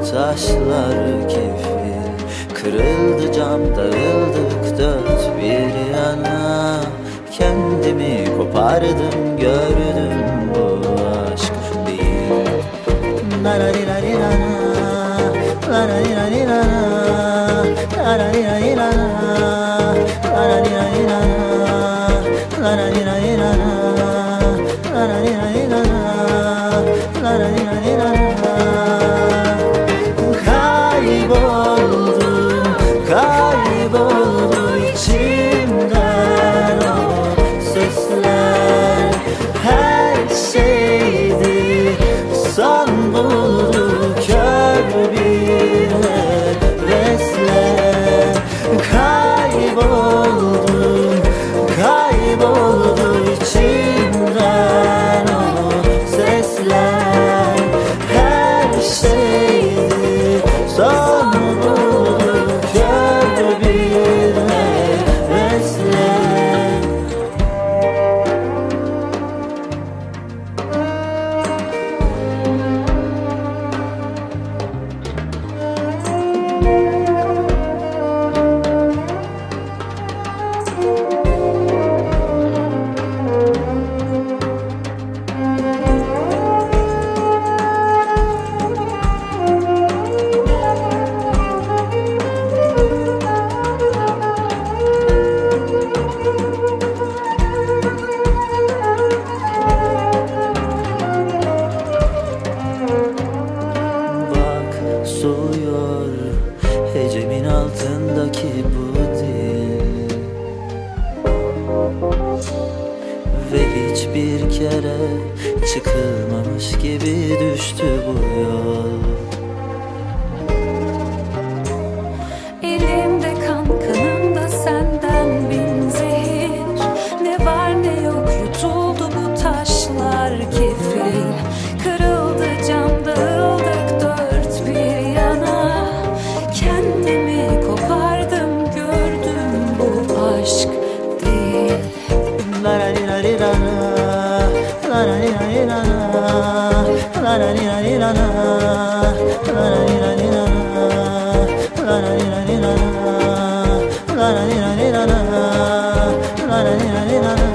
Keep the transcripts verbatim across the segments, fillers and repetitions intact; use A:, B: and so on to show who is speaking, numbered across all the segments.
A: taşlar kefil. Kırıldı cam, dağıldık dört bir yana. Kendimi kopardım, gördüm bu aşk değil. Lararilarirana, lararilarirana, lararilarirana, lararilarirana, lararilarirana, lararilarirana, lararilarirana. Kayboldum, kayboldu içimden o sesler. Her şeydi son buldu kör bir hevesle. Kayboldum, kayboldu içimden o sesler. Her şeydi son buldu kör bir hevesle. Soğuyor hecemin altındaki bu dil. Ve hiçbir kere çıkılmamış gibi düştü bu yol.
B: Elimde kan, kanımda senden bin zehir. Ne var ne yok yutuldu bu taşlar kefil. Kırıldı cam, dağıldık dört bir yana. Kendimi kopardım, gördüm bu aşk değil.
A: Lararilarirana, lararilarirana, lararilarirana, lararilarirana, lararilarirana, lararilarirana, lararilarirana.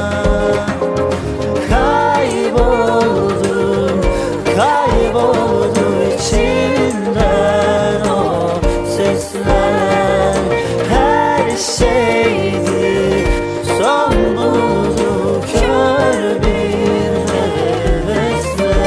A: Kayboldum, kayboldu içimden o sesler. Her şeydi son buldu kör bir hevesle.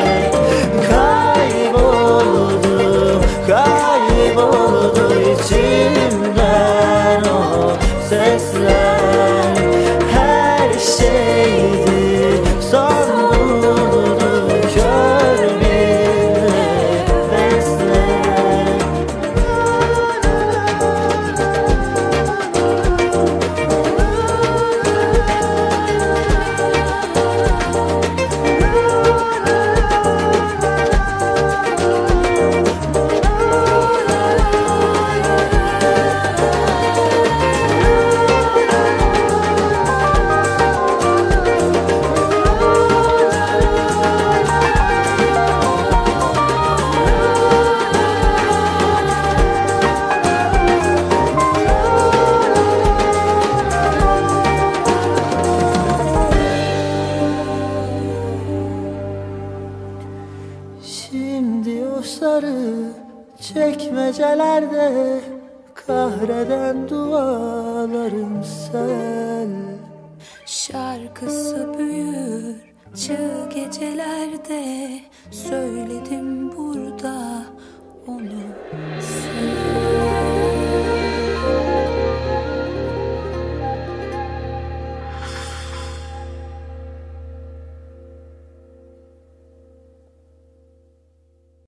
A: Kayboldum, kayboldu içimden o sesler. Her şeydi son buldu kör bir hevesle. Şimdi o sarı çekmecelerde kahreden dualarım sel.
B: Şarkısı büyür çığ gecelerde. Söyledim burada